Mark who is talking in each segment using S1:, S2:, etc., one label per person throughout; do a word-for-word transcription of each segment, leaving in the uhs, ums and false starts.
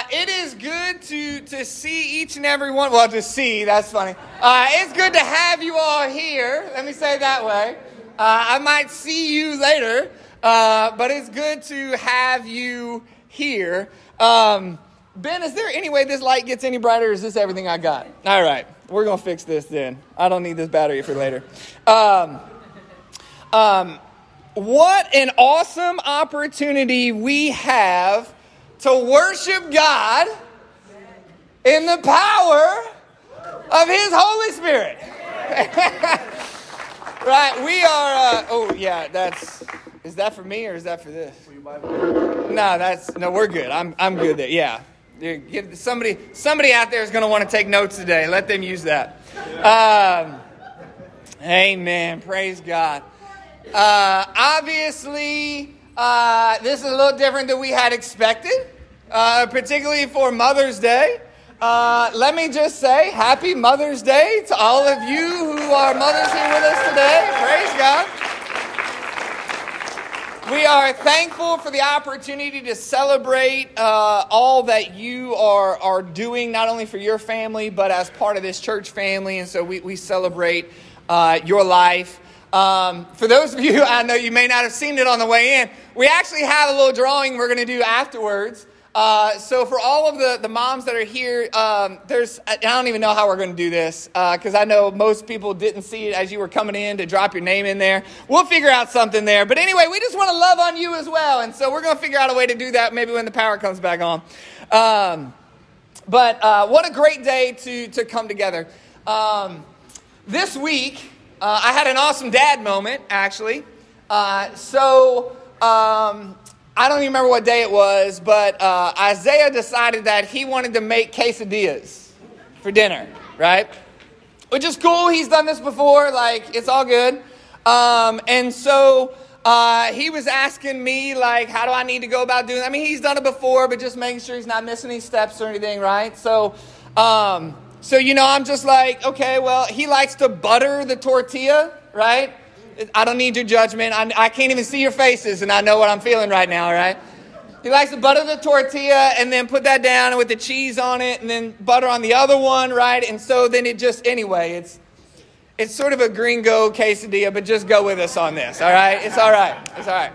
S1: it is good to, to see each and every one. Well, to see, that's funny. Uh, it's good to have you all here. Let me say it that way. Uh, I might see you later, uh, but it's good to have you here. Um, Ben, is there any way this light gets any brighter, or is this everything I got? All right, we're going to fix this then. I don't need this battery for later. Um, um, what an awesome opportunity we have to worship God in the power of His Holy Spirit. Right, we are, uh, oh yeah, that's, is that for me or is that for this? No, that's, no, we're good. I'm I'm good there, yeah. Give somebody, somebody out there is going to want to take notes today. Let them use that. Um, amen, praise God. Uh, obviously, uh, this is a little different than we had expected, uh, particularly for Mother's Day. Uh, let me just say Happy Mother's Day to all of you who are mothers here with us today. Praise God. We are thankful for the opportunity to celebrate uh, all that you are, are doing, not only for your family, but as part of this church family. And so we, we celebrate uh, your life. Um, for those of you, I know you may not have seen it on the way in, we actually have a little drawing we're going to do afterwards. Uh, so for all of the, the moms that are here, um, there's, I don't even know how we're going to do this, uh, because I know most people didn't see it as you were coming in to drop your name in there. We'll figure out something there. But anyway, we just want to love on you as well. And so we're going to figure out a way to do that maybe when the power comes back on. Um, but uh, what a great day to, to come together. Um, this week, uh, I had an awesome dad moment, actually. Uh, so... Um, I don't even remember what day it was, but uh, Isaiah decided that he wanted to make quesadillas for dinner, right? Which is cool. He's done this before. Like, it's all good. Um, and so uh, he was asking me, like, how do I need to go about doing it? I mean, he's done it before, but just making sure he's not missing any steps or anything, right? So, um, so you know, I'm just like, okay, well, he likes to butter the tortilla, right? I don't need your judgment. I, I can't even see your faces, and I know what I'm feeling right now, right? He likes to butter the tortilla and then put that down with the cheese on it and then butter on the other one, right? And so then it just, anyway, it's it's sort of a gringo quesadilla, but just go with us on this, all right? It's all right. It's all right.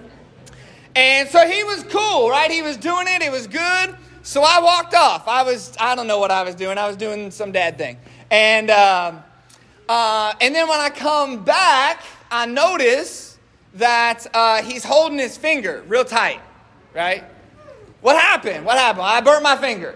S1: And so he was cool, right? He was doing it. It was good. So I walked off. I was, I don't know what I was doing. I was doing some dad thing. And, um, Uh, and then when I come back, I notice that uh, he's holding his finger real tight, right? What happened? What happened? I burnt my finger.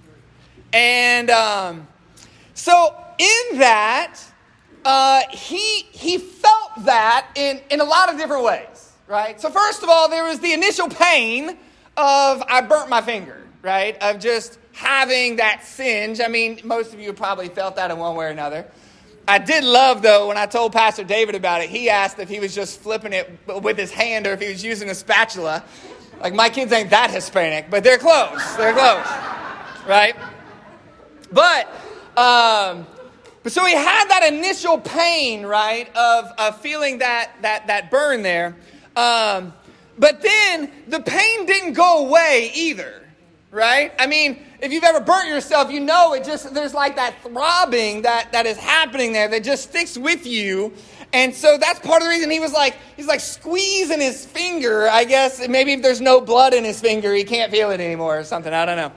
S1: And um, so in that, uh, he he felt that in, in a lot of different ways, right? So first of all, there was the initial pain of I burnt my finger, right? Of just having that singe. I mean, most of you have probably felt that in one way or another. I did love, though, when I told Pastor David about it, he asked if he was just flipping it with his hand or if he was using a spatula. Like, my kids ain't that Hispanic, but they're close. They're close, right? But, um, but so he had that initial pain, right, of, of feeling that, that, that burn there. Um, but then the pain didn't go away either, right? I mean, if you've ever burnt yourself, you know it just, there's like that throbbing that, that is happening there that just sticks with you. And so that's part of the reason he was like, he's like squeezing his finger, I guess. Maybe if there's no blood in his finger, he can't feel it anymore or something. I don't know.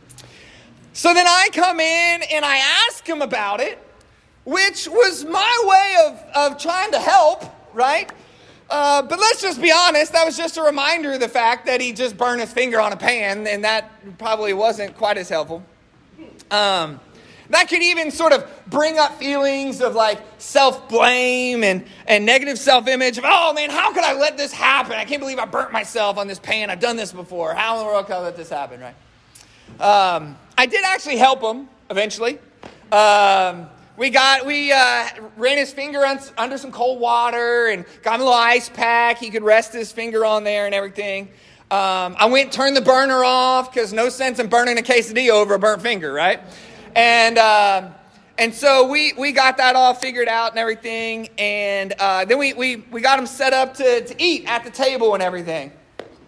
S1: So then I come in and I ask him about it, which was my way of, of trying to help, right? Uh, but let's just be honest, that was just a reminder of the fact that he just burned his finger on a pan, and that probably wasn't quite as helpful. Um, that could even sort of bring up feelings of like self-blame and, and negative self-image of, oh man, how could I let this happen? I can't believe I burnt myself on this pan. I've done this before. How in the world can I let this happen, right? Um, I did actually help him eventually. Um, We got, we uh, ran his finger un- under some cold water and got him a little ice pack. He could rest his finger on there and everything. Um, I went and turned the burner off because no sense in burning a quesadilla over a burnt finger, right? And uh, and so we, we got that all figured out and everything. And uh, then we, we, we got him set up to, to eat at the table and everything.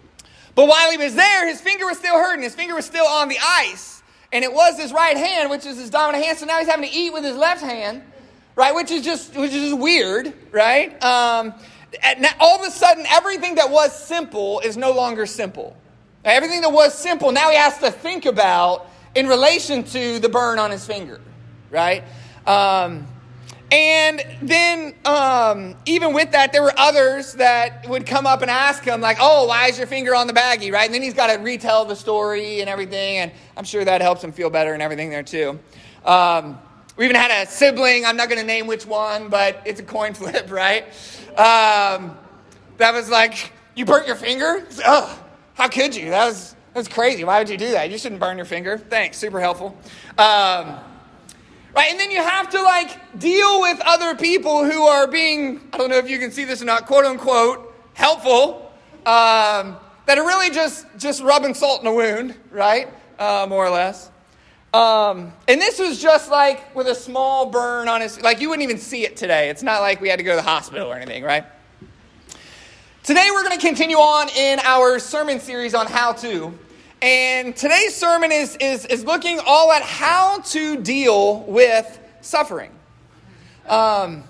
S1: But while he was there, his finger was still hurting. His finger was still on the ice. And it was his right hand, which is his dominant hand. So now he's having to eat with his left hand, right? Which is just, which is just weird, right? Um, and all of a sudden, everything that was simple is no longer simple. Everything that was simple, now he has to think about in relation to the burn on his finger, right? Um, and then um, even with that, there were others that would come up and ask him, like, oh, why is your finger on the baggie, right? And then he's got to retell the story and everything, and I'm sure that helps him feel better and everything there too. Um, we even had a sibling, I'm not going to name which one, but it's a coin flip, right? Um, that was like, you burnt your finger? Ugh, how could you? That was... That's crazy. Why would you do that? You shouldn't burn your finger. Thanks. Super helpful. Um, right. And then you have to like deal with other people who are being, I don't know if you can see this or not, quote unquote, helpful, um, that are really just, just rubbing salt in a wound, right? Uh, more or less. Um, and this was just like with a small burn on his, like you wouldn't even see it today. It's not like we had to go to the hospital or anything, right? Today we're going to continue on in our sermon series on how to. And today's sermon is, is, is looking all at how to deal with suffering. Um,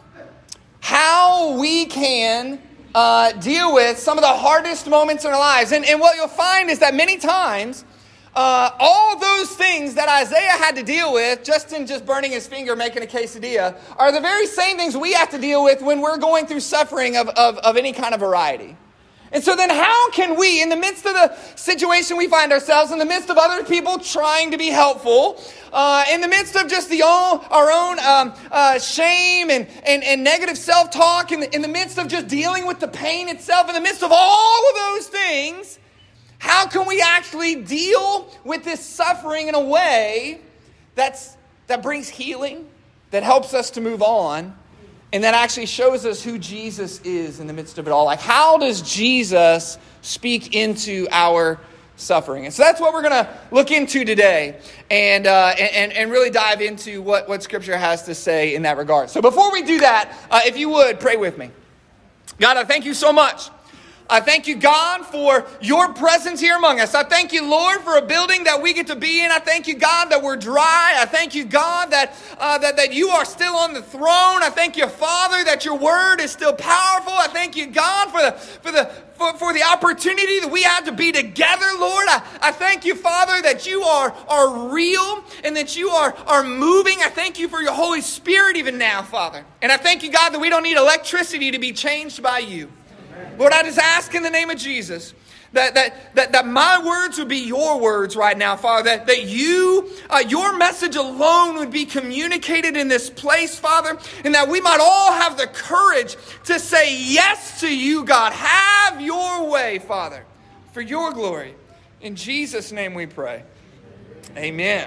S1: how we can uh, deal with some of the hardest moments in our lives. And, and what you'll find is that many times, uh, all those things that Isaiah had to deal with, just in just burning his finger, making a quesadilla, are the very same things we have to deal with when we're going through suffering of, of, of any kind of variety. And so then how can we, in the midst of the situation we find ourselves, in the midst of other people trying to be helpful, uh, in the midst of just the own, our own um, uh, shame and, and, and negative self-talk, in the, in the midst of just dealing with the pain itself, in the midst of all of those things, how can we actually deal with this suffering in a way that's that brings healing, that helps us to move on, and that actually shows us who Jesus is in the midst of it all? Like, how does Jesus speak into our suffering? And so that's what we're going to look into today, and uh, and and really dive into what, what Scripture has to say in that regard. So before we do that, uh, if you would, pray with me. God, I thank you so much. I thank you, God, for your presence here among us. I thank you, Lord, for a building that we get to be in. I thank you, God, that we're dry. I thank you, God, that uh, that, that you are still on the throne. I thank you, Father, that your word is still powerful. I thank you, God, for the for the for, for the opportunity that we had to be together, Lord. I, I thank you, Father, that you are, are real and that you are, are moving. I thank you for your Holy Spirit even now, Father. And I thank you, God, that we don't need electricity to be changed by you. Lord, I just ask in the name of Jesus that that that, that my words would be your words right now, Father. That, that you, uh, your message alone would be communicated in this place, Father. And that we might all have the courage to say yes to you, God. Have your way, Father, for your glory. In Jesus' name we pray. Amen.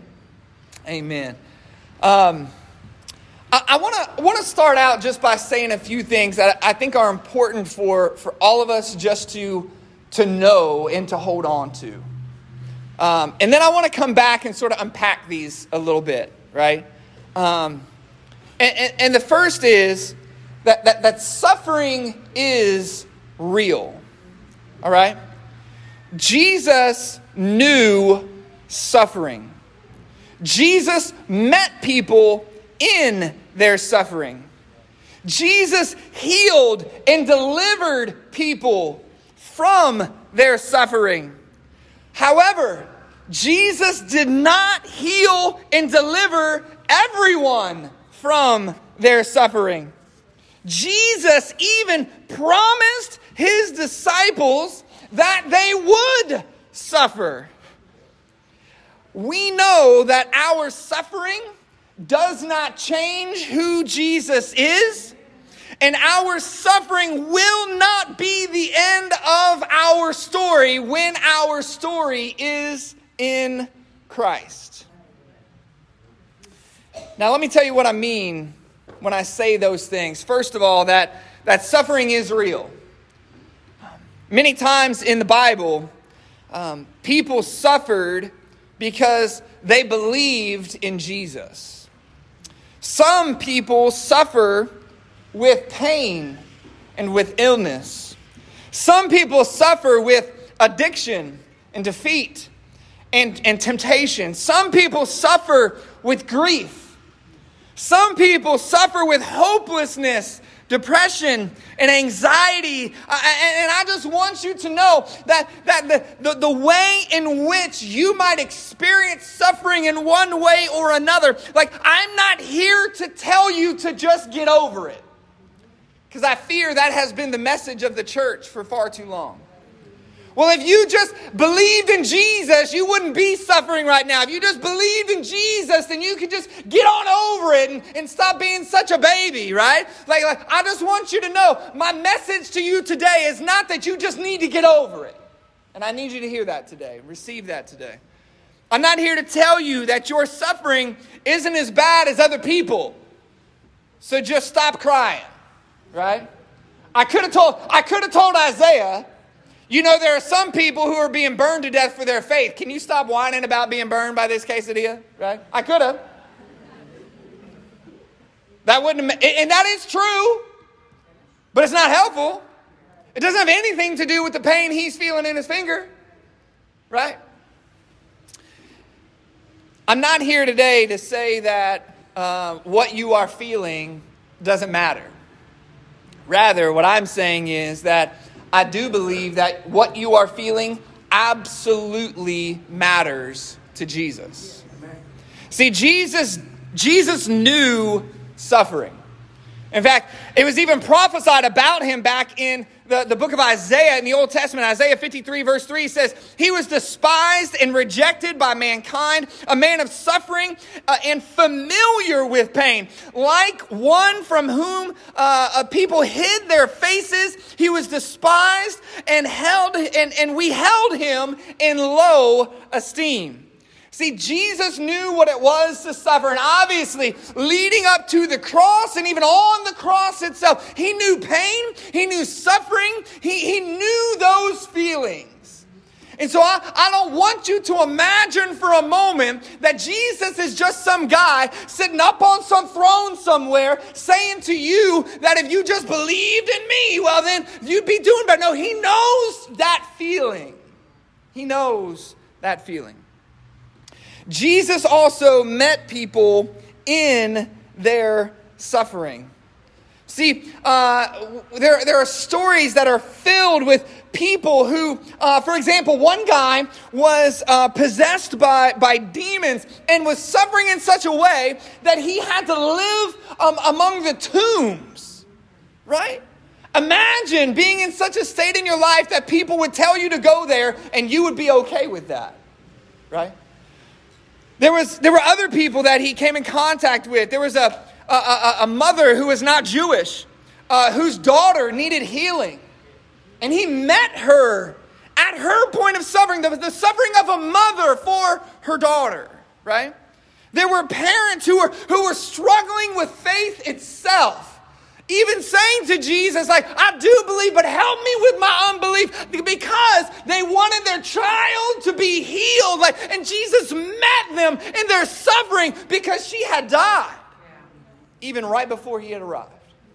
S1: Amen. Um... I want to want to start out just by saying a few things that I think are important for, for all of us just to, to know and to hold on to. Um, and then I want to come back and sort of unpack these a little bit, right? Um, and, and, and the first is that, that, that suffering is real, all right? Jesus knew suffering. Jesus met people in their suffering. Jesus healed and delivered people from their suffering. However, Jesus did not heal and deliver everyone from their suffering. Jesus even promised his disciples that they would suffer. We know that our suffering does not change who Jesus is, and our suffering will not be the end of our story when our story is in Christ. Now, let me tell you what I mean when I say those things. First of all, that, that suffering is real. Many times in the Bible, um, people suffered because they believed in Jesus. Some people suffer with pain and with illness. Some people suffer with addiction and defeat and, and temptation. Some people suffer with grief. Some people suffer with hopelessness, depression, and anxiety. Uh, and, and I just want you to know that, that the, the, the way in which you might experience suffering in one way or another, like I'm not here to tell you to just get over it. Because I fear that has been the message of the church for far too long. Well, if you just believed in Jesus, you wouldn't be suffering right now. If you just believed in Jesus, then you could just get on over it and, and stop being such a baby, right? Like, like, I just want you to know, my message to you today is not that you just need to get over it. And I need you to hear that today. Receive that today. I'm not here to tell you that your suffering isn't as bad as other people. So just stop crying, right? I could have told, I could have told Isaiah, you know, there are some people who are being burned to death for their faith. Can you stop whining about being burned by this quesadilla? Right? I could have. That wouldn't have, and that is true, but it's not helpful. It doesn't have anything to do with the pain he's feeling in his finger. Right? I'm not here today to say that uh, what you are feeling doesn't matter. Rather, what I'm saying is that I do believe that what you are feeling absolutely matters to Jesus. See, Jesus, Jesus knew suffering. In fact, it was even prophesied about him back in the, the book of Isaiah in the Old Testament. Isaiah fifty-three verse three says, he was despised and rejected by mankind, a man of suffering uh, and familiar with pain. Like one from whom uh, people hid their faces, he was despised and held, and, and we held him in low esteem. See, Jesus knew what it was to suffer. And obviously, leading up to the cross and even on the cross itself, he knew pain, he knew suffering, he, he knew those feelings. And so I, I don't want you to imagine for a moment that Jesus is just some guy sitting up on some throne somewhere saying to you that if you just believed in me, well then you'd be doing better. No, he knows that feeling. He knows that feeling. Jesus also met people in their suffering. See, uh, there, there are stories that are filled with people who, uh, for example, one guy was uh, possessed by, by demons and was suffering in such a way that he had to live um, among the tombs, right? Imagine being in such a state in your life that people would tell you to go there and you would be okay with that, right? There was there were other people that he came in contact with. There was a a, a mother who was not Jewish, uh, whose daughter needed healing, and he met her at her point of suffering, the, the suffering of a mother for her daughter. Right? There were parents who were who were struggling with faith itself. Even saying to Jesus, like, I do believe, but help me with my unbelief, because they wanted their child to be healed. Like, and Jesus met them in their suffering because she had died, even right before he had arrived.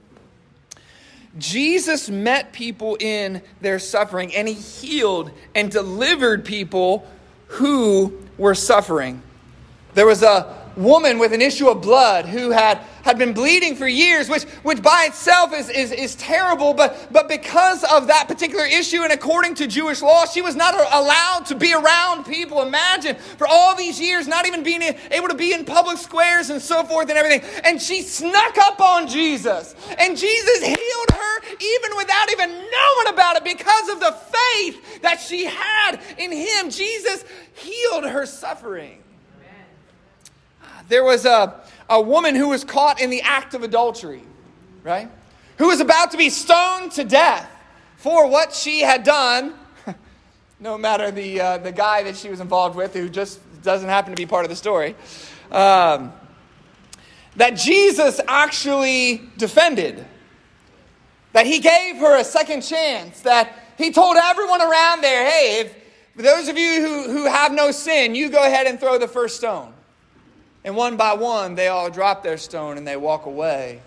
S1: Jesus met people in their suffering, and he healed and delivered people who were suffering. There was a woman with an issue of blood who had, had been bleeding for years, which which by itself is, is, is terrible, but, but because of that particular issue and according to Jewish law, she was not allowed to be around people. Imagine, for all these years, not even being able to be in public squares and so forth and everything. And she snuck up on Jesus, and Jesus healed her even without even knowing about it because of the faith that she had in him. Jesus healed her suffering. There was a, a woman who was caught in the act of adultery, right? Who was about to be stoned to death for what she had done, no matter the uh, the guy that she was involved with, who just doesn't happen to be part of the story, um, that Jesus actually defended, that he gave her a second chance, that he told everyone around there, hey, if for those of you who, who have no sin, you go ahead and throw the first stone. And one by one, they all drop their stone and they walk away.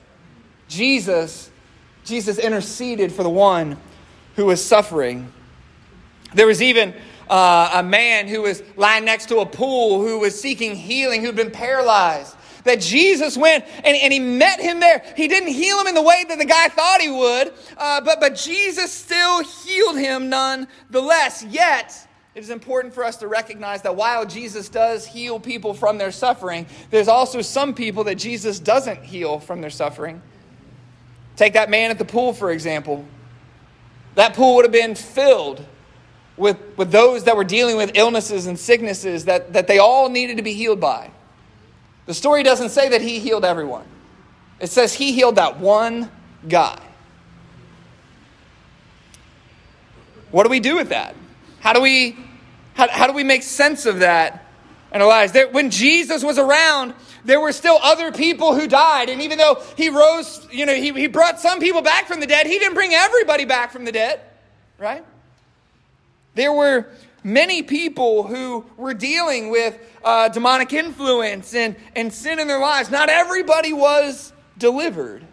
S1: Jesus, Jesus interceded for the one who was suffering. There was even uh, a man who was lying next to a pool who was seeking healing, who'd been paralyzed. That Jesus went and, and he met him there. He didn't heal him in the way that the guy thought he would, uh, but, but Jesus still healed him nonetheless. Yet, it is important for us to recognize that while Jesus does heal people from their suffering, there's also some people that Jesus doesn't heal from their suffering. Take that man at the pool, for example. That pool would have been filled with, with those that were dealing with illnesses and sicknesses that, that they all needed to be healed by. The story doesn't say that he healed everyone. It says he healed that one guy. What do we do with that? How do we, how, how do we make sense of that in our lives? There, when Jesus was around, there were still other people who died. And even though he rose, you know, he, he brought some people back from the dead, he didn't bring everybody back from the dead, right? There were many people who were dealing with uh, demonic influence and, and sin in their lives. Not everybody was delivered.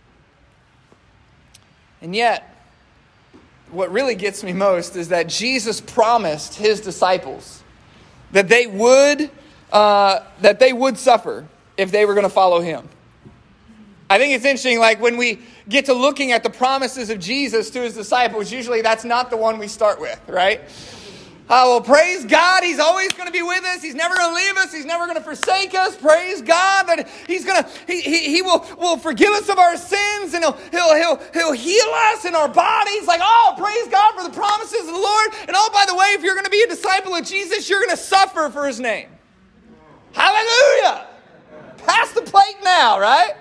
S1: And yet, what really gets me most is that Jesus promised his disciples that they would uh, that they would suffer if they were going to follow him. I think it's interesting, like when we get to looking at the promises of Jesus to his disciples, usually that's not the one we start with, right? Oh, well, praise God, he's always going to be with us. He's never going to leave us. He's never going to forsake us. Praise God that he's going to, he, he, he will, will forgive us of our sins, and he'll, he'll, he'll, he'll heal us in our bodies. Like, oh, praise God for the promises of the Lord. And oh, by the way, if you're going to be a disciple of Jesus, you're going to suffer for his name. Hallelujah. Pass the plate now, right?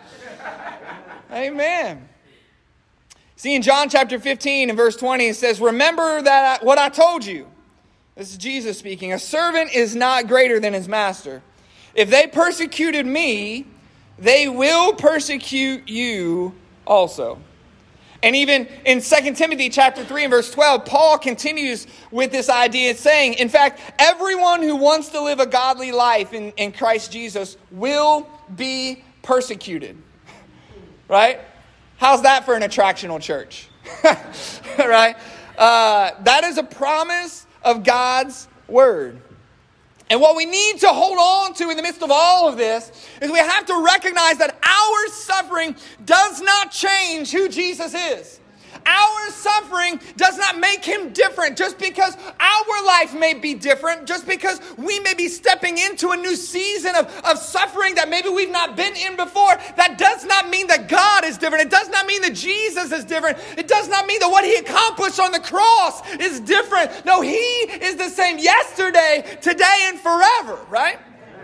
S1: Amen. See, in John chapter fifteen and verse twenty, it says, remember that I, what I told you. This is Jesus speaking. A servant is not greater than his master. If they persecuted me, they will persecute you also. And even in Second Timothy chapter three and verse twelve, Paul continues with this idea, saying, in fact, everyone who wants to live a godly life in, in Christ Jesus will be persecuted. Right? How's that for an attractional church? Right? Uh, that is a promise of God's word. And what we need to hold on to in the midst of all of this is we have to recognize that our suffering does not change who Jesus is. Our suffering does not make him different. Just because our life may be different, just because we may be stepping into a new season of, of suffering that maybe we've not been in before, that does not mean that God is different. It does not mean that Jesus is different. It does not mean that what he accomplished on the cross is different. No, he is the same yesterday, today, and forever, right?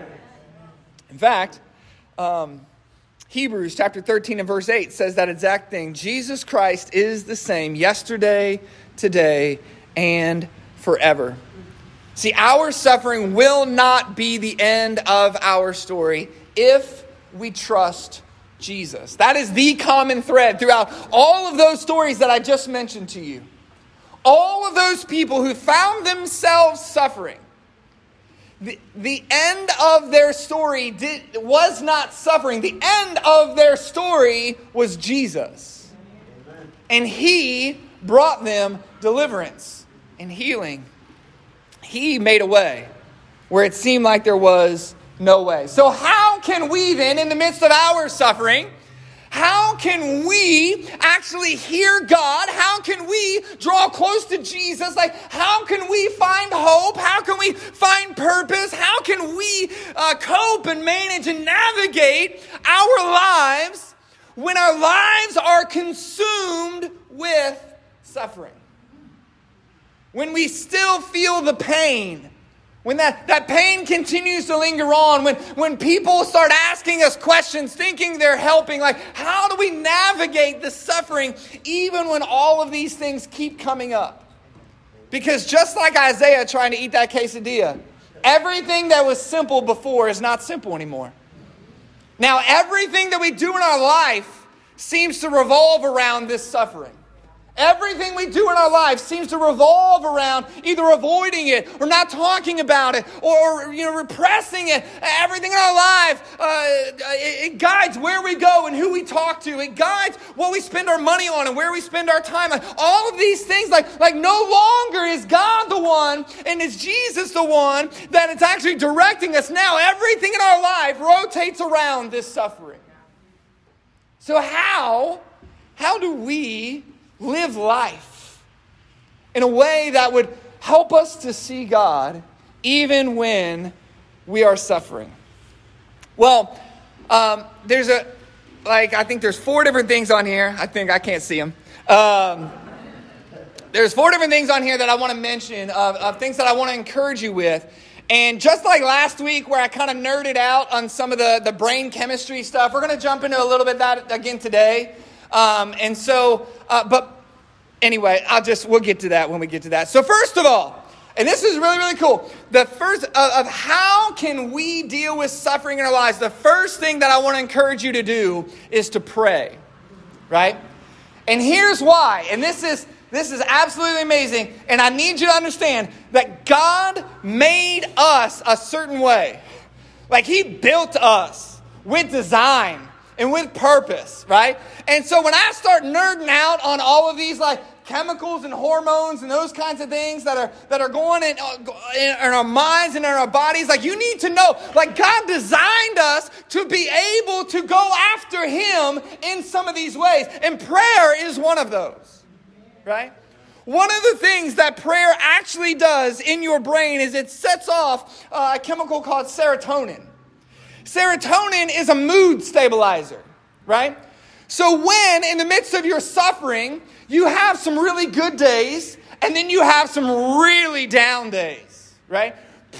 S1: In fact, um, Hebrews chapter thirteen and verse eight says that exact thing. Jesus Christ is the same yesterday, today, and forever. See, our suffering will not be the end of our story if we trust Jesus. That is the common thread throughout all of those stories that I just mentioned to you. All of those people who found themselves suffering, The, the end of their story did, was not suffering. The end of their story was Jesus. And he brought them deliverance and healing. He made a way where it seemed like there was no way. So how can we then, in the midst of our suffering, how can we actually hear God? How can we draw close to Jesus? Like, how can we find hope? How can we find purpose? How can we uh, cope and manage and navigate our lives when our lives are consumed with suffering? When we still feel the pain. When that, that pain continues to linger on, when, when people start asking us questions, thinking they're helping, like, how do we navigate the suffering even when all of these things keep coming up? Because just like Isaiah trying to eat that quesadilla, everything that was simple before is not simple anymore. Now, everything that we do in our life seems to revolve around this suffering. Everything we do in our life seems to revolve around either avoiding it or not talking about it or, or you know, repressing it. Everything in our life, uh, it, it guides where we go and who we talk to. It guides what we spend our money on and where we spend our time on. All of these things, like, like no longer is God the one and is Jesus the one that is actually directing us. Now everything in our life rotates around this suffering. So how, how do we live life in a way that would help us to see God even when we are suffering? Well, um, there's a, like, I think there's four different things on here. I think I can't see them. Um, there's four different things on here that I want to mention of, of things that I want to encourage you with. And just like last week where I kind of nerded out on some of the, the brain chemistry stuff, we're going to jump into a little bit of that again today. Um, and so, uh, but anyway, I'll just, we'll get to that when we get to that. So first of all, and this is really, really cool, the first of, of how can we deal with suffering in our lives, the first thing that I want to encourage you to do is to pray, right? And here's why, and this is, this is absolutely amazing, and I need you to understand that God made us a certain way. Like He built us with design and with purpose, right? And so when I start nerding out on all of these like chemicals and hormones and those kinds of things that are that are going in, in, in our minds and in our bodies, like you need to know, like God designed us to be able to go after Him in some of these ways. And prayer is one of those, right? One of the things that prayer actually does in your brain is it sets off uh, a chemical called serotonin. Serotonin is a mood stabilizer, right? So when in the midst of your suffering, you have some really good days and then you have some really down days, right?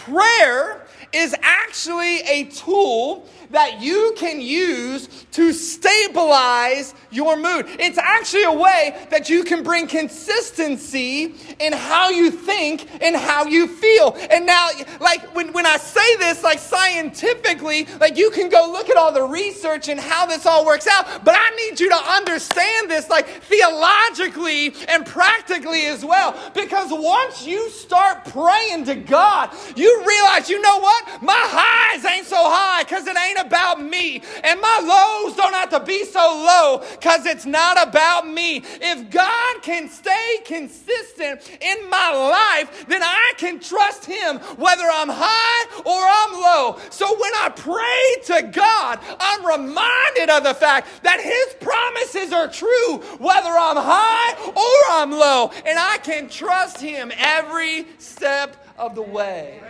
S1: Prayer is actually a tool that you can use to stabilize your mood. It's actually a way that you can bring consistency in how you think and how you feel. And now, like when, when I say this, like scientifically, like you can go look at all the research and how this all works out, but I need you to understand this like theologically and practically as well. Because once you start praying to God, you realize, you know what? My highs ain't so high because it ain't about me. And my lows don't have to be so low because it's not about me. If God can stay consistent in my life, then I can trust Him whether I'm high or I'm low. So when I pray to God, I'm reminded of the fact that His promises are true whether I'm high or I'm low. And I can trust Him every step of the way.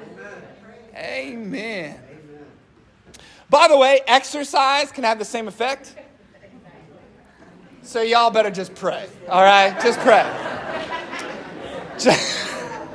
S1: Amen. By the way, exercise can have the same effect. So y'all better just pray. All right? Just pray. Just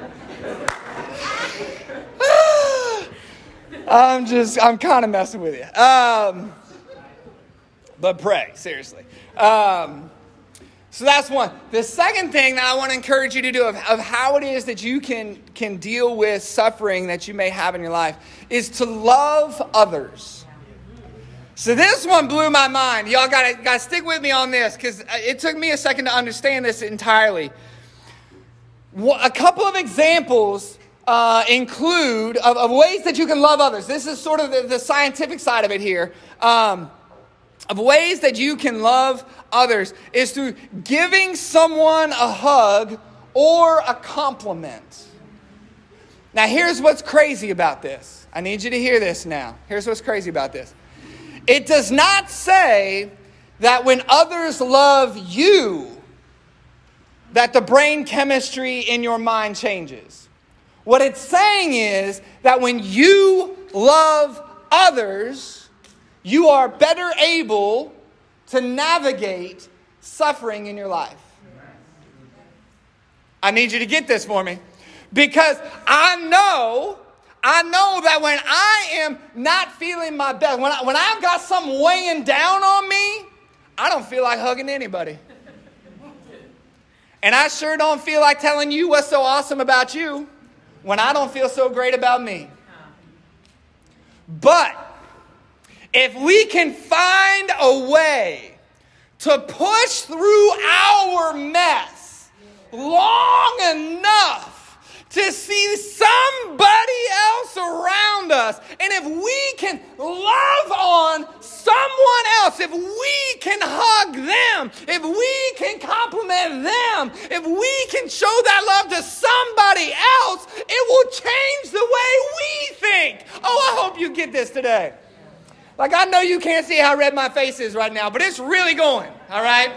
S1: I'm just, I'm kind of messing with you. Um, but pray, seriously. Um, so that's one. The second thing that I want to encourage you to do of, of how it is that you can, can deal with suffering that you may have in your life is to love others. So this one blew my mind. Y'all got to got to stick with me on this because it took me a second to understand this entirely. A couple of examples uh, include of, of ways that you can love others. This is sort of the, the scientific side of it here. Um, of ways that you can love others is through giving someone a hug or a compliment. Now, here's what's crazy about this. I need you to hear this now. Here's what's crazy about this. It does not say that when others love you, that the brain chemistry in your mind changes. What it's saying is that when you love others, you are better able to navigate suffering in your life. I need you to get this for me. Because I know, I know that when I am not feeling my best, when, I, when I've got something weighing down on me, I don't feel like hugging anybody. And I sure don't feel like telling you what's so awesome about you when I don't feel so great about me. But if we can find a way to push through our mess long enough to see somebody else around us. And if we can love on someone else, if we can hug them, if we can compliment them, if we can show that love to somebody else, it will change the way we think. Oh, I hope you get this today. Like, I know you can't see how red my face is right now, but it's really going, all right?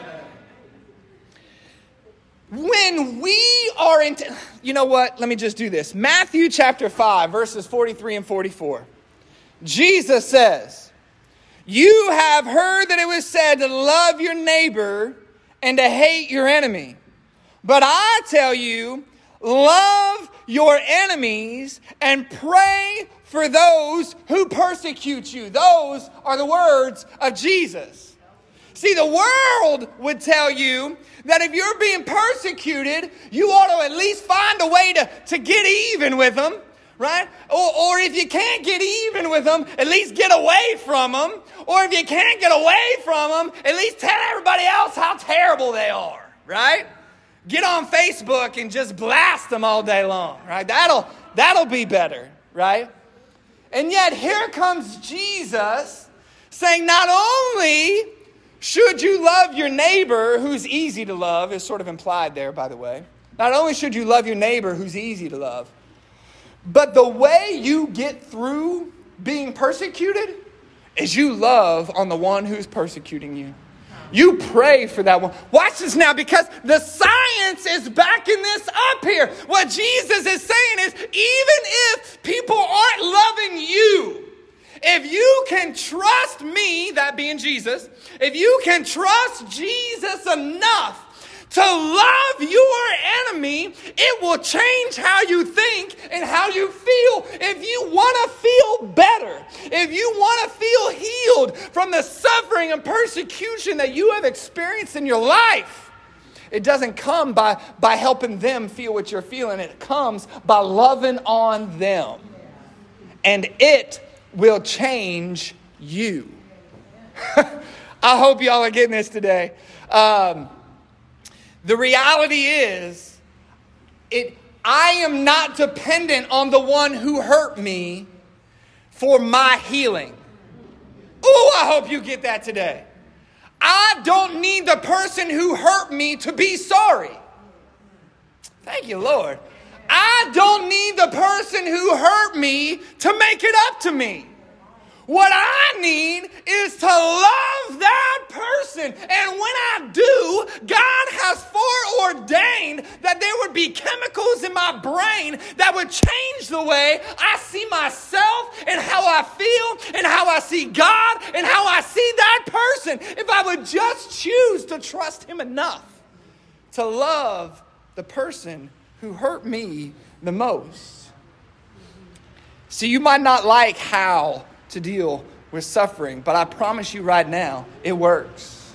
S1: When we are in, t- you know what? Let me just do this. Matthew chapter five, verses forty-three and forty-four. Jesus says, you have heard that it was said to love your neighbor and to hate your enemy. But I tell you, love your enemies and pray for those who persecute you. Those are the words of Jesus. See, the world would tell you that if you're being persecuted, you ought to at least find a way to, to get even with them, right? Or, or if you can't get even with them, at least get away from them. Or if you can't get away from them, at least tell everybody else how terrible they are, right? Get on Facebook and just blast them all day long, right? That'll, that'll be better, right? And yet here comes Jesus saying not only should you love your neighbor, who's easy to love, is sort of implied there, by the way. Not only should you love your neighbor, who's easy to love, but the way you get through being persecuted is you love on the one who's persecuting you. You pray for that one. Watch this now, because the science is backing this up here. What Jesus is saying is, even if people aren't loving you, if you can trust me, that being Jesus, if you can trust Jesus enough to love your enemy, it will change how you think and how you feel. If you want to feel better, if you want to feel healed from the suffering and persecution that you have experienced in your life, it doesn't come by, by helping them feel what you're feeling. It comes by loving on them. And it will change you. I hope y'all are getting this today. Um, the reality is, it. I am not dependent on the one who hurt me for my healing. Oh, I hope you get that today. I don't need the person who hurt me to be sorry. Thank you, Lord. I don't need the person who hurt me to make it up to me. What I need is to love that person. And when I do, God has foreordained that there would be chemicals in my brain that would change the way I see myself and how I feel and how I see God and how I see that person. If I would just choose to trust him enough to love the person who hurt me the most. See, you might not like how to deal with suffering, but I promise you right now, it works.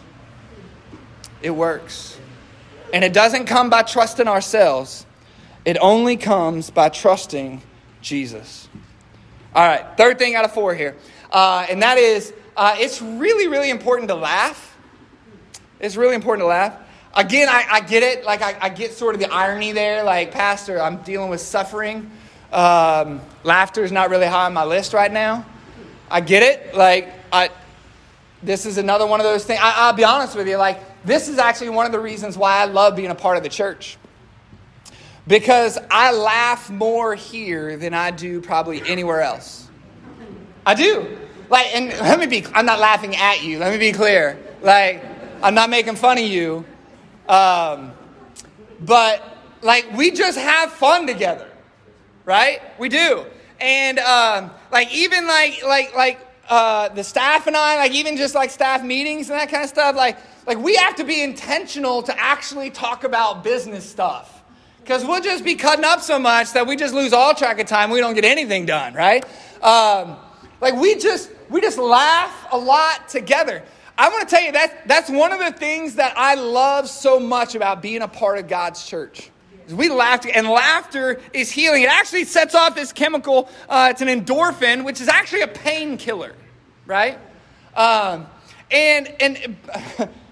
S1: It works. And it doesn't come by trusting ourselves. It only comes by trusting Jesus. All right, third thing out of four here. Uh, and that is, uh, it's really, really important to laugh. It's really important to laugh. Again, I, I get it. Like, I, I get sort of the irony there. Like, Pastor, I'm dealing with suffering. Um, laughter is not really high on my list right now. I get it. Like, I, this is another one of those things. I, I'll be honest with you. Like, this is actually one of the reasons why I love being a part of the church. Because I laugh more here than I do probably anywhere else. I do. Like, and let me be, I'm not laughing at you. Let me be clear. Like, I'm not making fun of you. Um, but, like, we just have fun together. Right? We do. And, um, like, even, like, like, like, uh, the staff and I, like, even just, like, staff meetings and that kind of stuff, like, like, we have to be intentional to actually talk about business stuff. Because we'll just be cutting up so much that we just lose all track of time. We don't get anything done, right? Um, like, we just, we just laugh a lot together. I want to tell you, that, that's one of the things that I love so much about being a part of God's church. We laugh, and laughter is healing. It actually sets off this chemical. Uh, it's an endorphin, which is actually a painkiller, right? Um, and and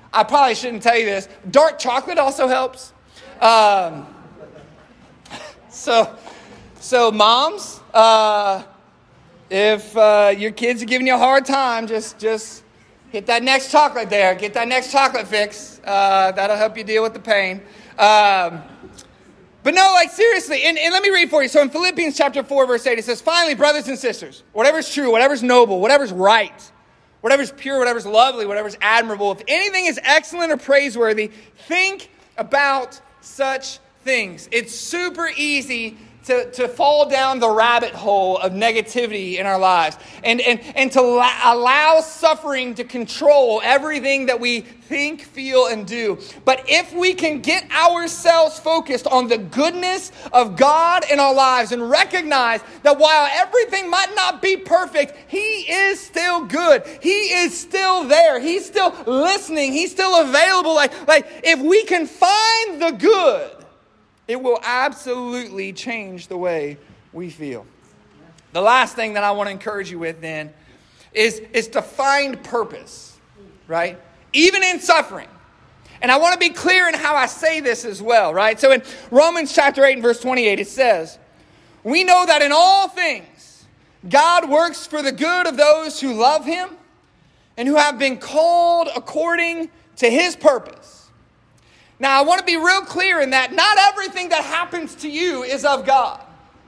S1: I probably shouldn't tell you this. Dark chocolate also helps. Um, so, so moms, uh, if uh, your kids are giving you a hard time, just just hit that next chocolate there. Get that next chocolate fix. Uh, that'll help you deal with the pain. Um, but no, like seriously, and, and let me read for you. So in Philippians chapter four, verse eight, it says, finally, brothers and sisters, whatever's true, whatever's noble, whatever's right, whatever's pure, whatever's lovely, whatever's admirable, if anything is excellent or praiseworthy, think about such things. It's super easy to, to fall down the rabbit hole of negativity in our lives and, and, and to la- allow suffering to control everything that we think, feel, and do. But if we can get ourselves focused on the goodness of God in our lives and recognize that while everything might not be perfect, He is still good. He is still there. He's still listening. He's still available. Like, like if we can find the good, it will absolutely change the way we feel. The last thing that I want to encourage you with then is, is to find purpose, right? Even in suffering. And I want to be clear in how I say this as well, right? So in Romans chapter eight and verse twenty-eight, it says, we know that in all things, God works for the good of those who love Him and who have been called according to His purpose. Now, I want to be real clear in that not everything that happens to you is of God.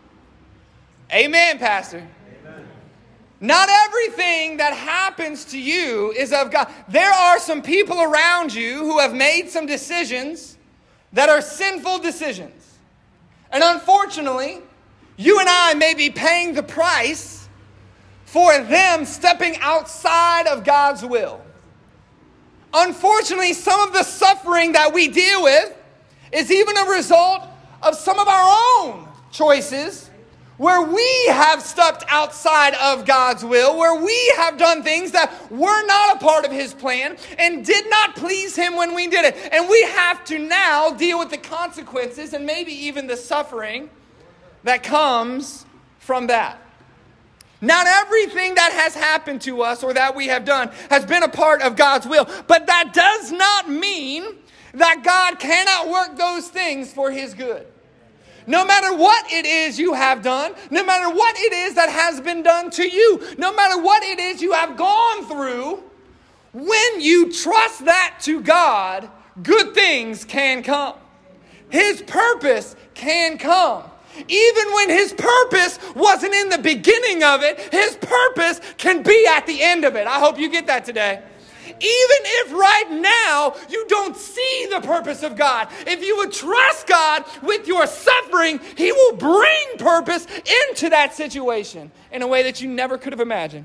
S1: Amen, Pastor. Amen. Not everything that happens to you is of God. There are some people around you who have made some decisions that are sinful decisions. And unfortunately, you and I may be paying the price for them stepping outside of God's will. Unfortunately, some of the suffering that we deal with is even a result of some of our own choices where we have stepped outside of God's will, where we have done things that were not a part of His plan and did not please Him when we did it. And we have to now deal with the consequences and maybe even the suffering that comes from that. Not everything that has happened to us or that we have done has been a part of God's will. But that does not mean that God cannot work those things for His good. No matter what it is you have done, no matter what it is that has been done to you, no matter what it is you have gone through, when you trust that to God, good things can come. His purpose can come. Even when His purpose wasn't in the beginning of it, His purpose can be at the end of it. I hope you get that today. Even if right now you don't see the purpose of God, if you would trust God with your suffering, He will bring purpose into that situation in a way that you never could have imagined.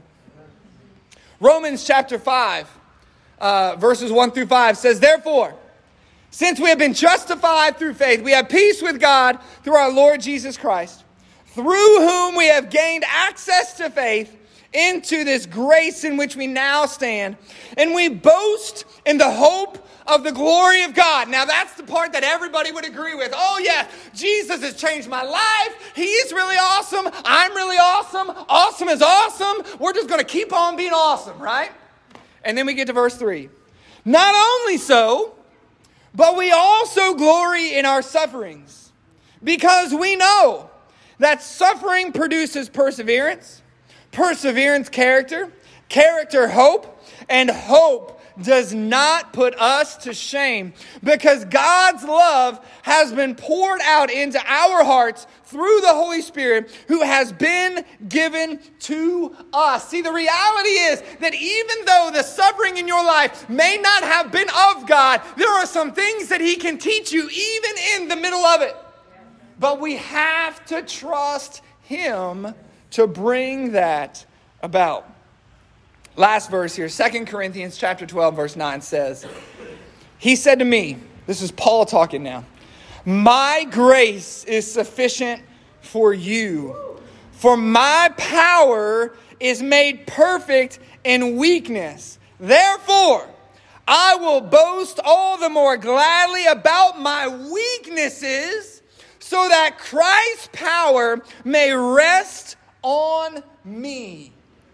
S1: Romans chapter five, uh, verses one through five says, therefore, since we have been justified through faith, we have peace with God through our Lord Jesus Christ, through whom we have gained access to faith into this grace in which we now stand. And we boast in the hope of the glory of God. Now that's the part that everybody would agree with. Oh yeah, Jesus has changed my life. He's really awesome. I'm really awesome. Awesome is awesome. We're just going to keep on being awesome, right? And then we get to verse three. Not only so, but we also glory in our sufferings, because we know that suffering produces perseverance, perseverance character, character hope, and hope does not put us to shame, because God's love has been poured out into our hearts through the Holy Spirit who has been given to us. See, the reality is that even though the suffering in your life may not have been of God, there are some things that He can teach you even in the middle of it. But we have to trust Him to bring that about. Last verse here, Second Corinthians chapter twelve, verse nine says, He said to me, this is Paul talking now, my grace is sufficient for you, for my power is made perfect in weakness. Therefore, I will boast all the more gladly about my weaknesses, so that Christ's power may rest on me.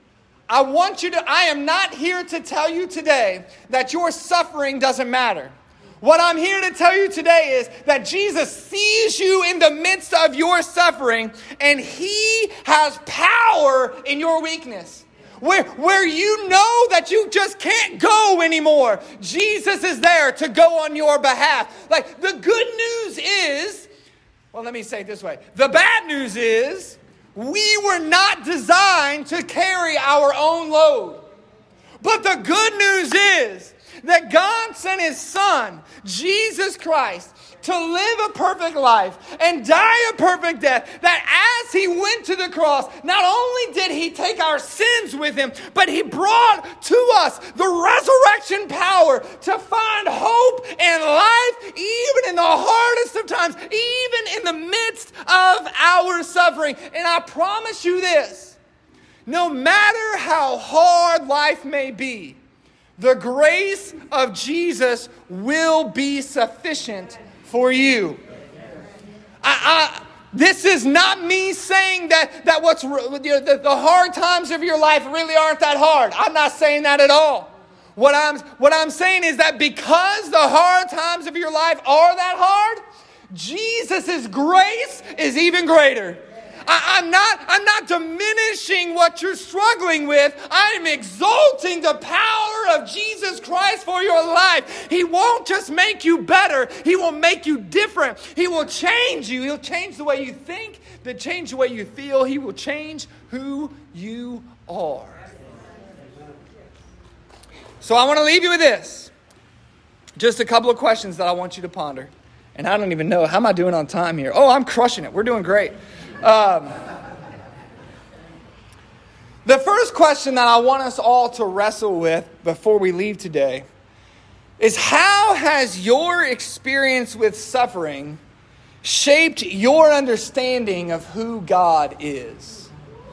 S1: I want you to, I am not here to tell you today that your suffering doesn't matter. What I'm here to tell you today is that Jesus sees you in the midst of your suffering, and He has power in your weakness. Where, where you know that you just can't go anymore, Jesus is there to go on your behalf. Like, the good news is, well, let me say it this way. The bad news is, we were not designed to carry our own load. But the good news is that God sent His Son, Jesus Christ, to live a perfect life and die a perfect death. That as He went to the cross, not only did He take our sins with Him, but He brought to us the resurrection power to find hope and life, even in the hardest of times, even in the midst of our suffering. And I promise you this, no matter how hard life may be, the grace of Jesus will be sufficient for you. I, I, this is not me saying that, that what's you know, the, the hard times of your life really aren't that hard. I'm not saying that at all. What I'm, what I'm saying is that because the hard times of your life are that hard, Jesus' grace is even greater. I, I'm not, I'm not diminishing what you're struggling with. I'm exalting the power of Jesus Christ for your life. He won't just make you better. He will make you different. He will change you. He'll change the way you think, then change the way you feel. He will change who you are. So I want to leave you with this. Just a couple of questions that I want you to ponder. And I don't even know. How am I doing on time here? Oh, I'm crushing it. We're doing great. Um, the first question that I want us all to wrestle with before we leave today is, how has your experience with suffering shaped your understanding of who God is?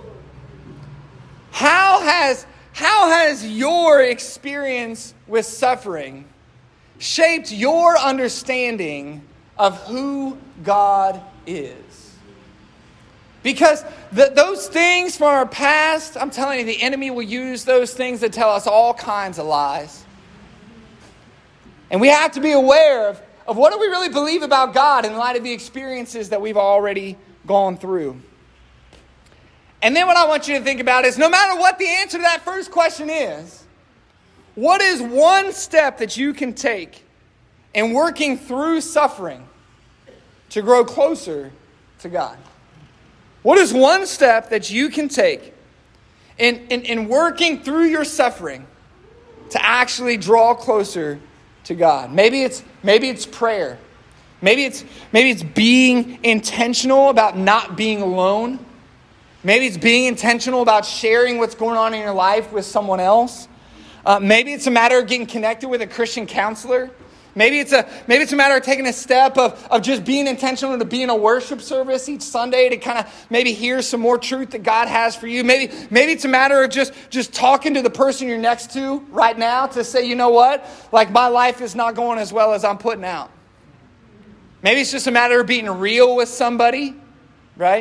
S1: How has, how has your experience with suffering shaped your understanding of who God is? Because the, those things from our past, I'm telling you, the enemy will use those things to tell us all kinds of lies. And we have to be aware of, of what do we really believe about God in light of the experiences that we've already gone through. And then what I want you to think about is, no matter what the answer to that first question is, what is one step that you can take in working through suffering to grow closer to God? What is one step that you can take in, in, in working through your suffering to actually draw closer to God? Maybe it's maybe it's prayer. Maybe it's maybe it's being intentional about not being alone. Maybe it's being intentional about sharing what's going on in your life with someone else. Uh, maybe it's a matter of getting connected with a Christian counselor. Maybe it's a maybe it's a matter of taking a step of, of just being intentional to be in a worship service each Sunday to kind of maybe hear some more truth that God has for you. Maybe maybe it's a matter of just, just talking to the person you're next to right now to say, you know what? Like, my life is not going as well as I'm putting out. Maybe it's just a matter of being real with somebody, right?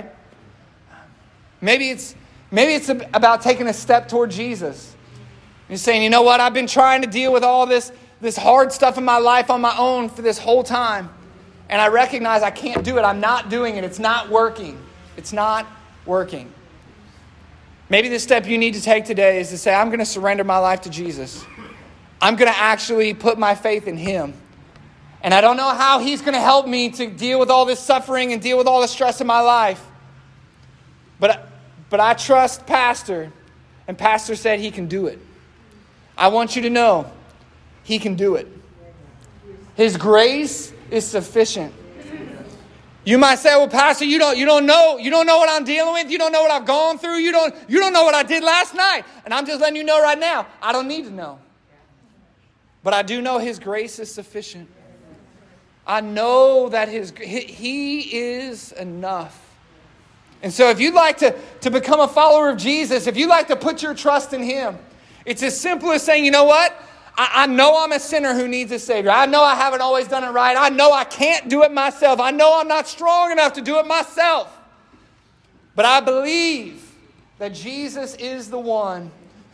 S1: Maybe it's maybe it's about taking a step toward Jesus. You're saying, you know what? I've been trying to deal with all this this hard stuff in my life on my own for this whole time. And I recognize I can't do it. I'm not doing it. It's not working. It's not working. Maybe the step you need to take today is to say, I'm going to surrender my life to Jesus. I'm going to actually put my faith in Him. And I don't know how He's going to help me to deal with all this suffering and deal with all the stress in my life. But, but I trust Pastor. And Pastor said he can do it. I want you to know, He can do it. His grace is sufficient. You might say, well, Pastor, you don't, you don't know, you don't know what I'm dealing with. You don't know what I've gone through. You don't, you don't know what I did last night. And I'm just letting you know right now, I don't need to know. But I do know His grace is sufficient. I know that his He is enough. And so if you'd like to, to become a follower of Jesus, if you'd like to put your trust in Him, it's as simple as saying, you know what? I, I know I'm a sinner who needs a Savior. I know I haven't always done it right. I know I can't do it myself. I know I'm not strong enough to do it myself. But I believe that Jesus is the one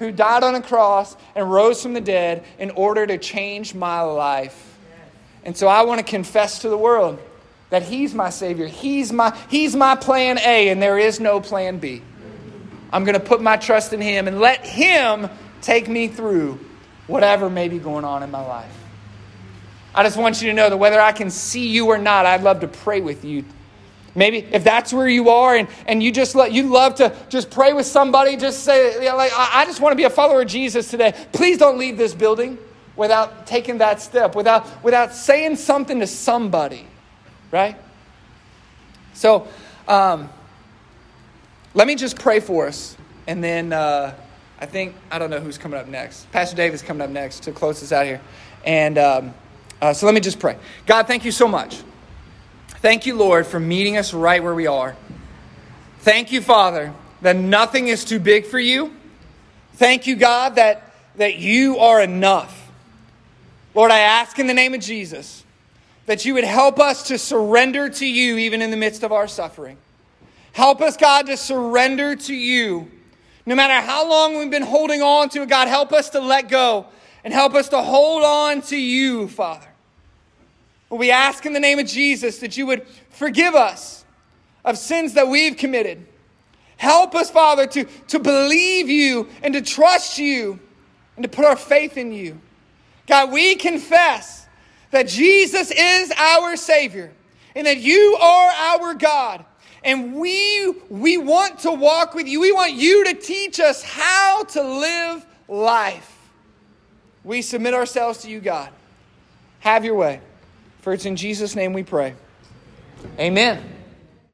S1: who died on a cross and rose from the dead in order to change my life. And so I want to confess to the world that He's my Savior. He's my, he's my plan A, and there is no plan B. I'm going to put my trust in Him and let Him take me through whatever may be going on in my life. I just want you to know that whether I can see you or not, I'd love to pray with you. Maybe if that's where you are and, and you just let, you love to just pray with somebody, just say, you know, like, I, I just want to be a follower of Jesus today. Please don't leave this building without taking that step, without, without saying something to somebody, right? So um, let me just pray for us. And then uh, I think, I don't know who's coming up next. Pastor Dave is coming up next to close us out here. And um, uh, so let me just pray. God, thank you so much. Thank you, Lord, for meeting us right where we are. Thank you, Father, that nothing is too big for you. Thank you, God, that, that you are enough. Lord, I ask in the name of Jesus that you would help us to surrender to you even in the midst of our suffering. Help us, God, to surrender to you. No matter how long we've been holding on to it, God, help us to let go and help us to hold on to you, Father. We ask in the name of Jesus that you would forgive us of sins that we've committed. Help us, Father, to, to believe you and to trust you and to put our faith in you. God, we confess that Jesus is our Savior and that you are our God. And we, we want to walk with you. We want you to teach us how to live life. We submit ourselves to you, God. Have your way. For it's in Jesus' name we pray. Amen.